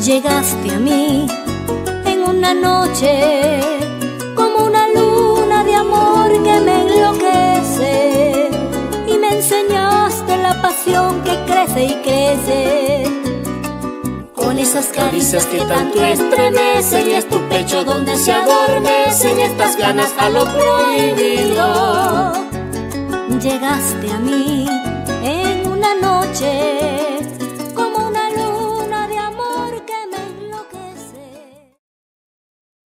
Llegaste a mí en una noche como una luna de amor que me enloquece, y me enseñaste la pasión que crece y crece. Con esas caricias que tanto estremecen, y es tu pecho donde se adormecen estas ganas a lo prohibido. Llegaste a mí en una noche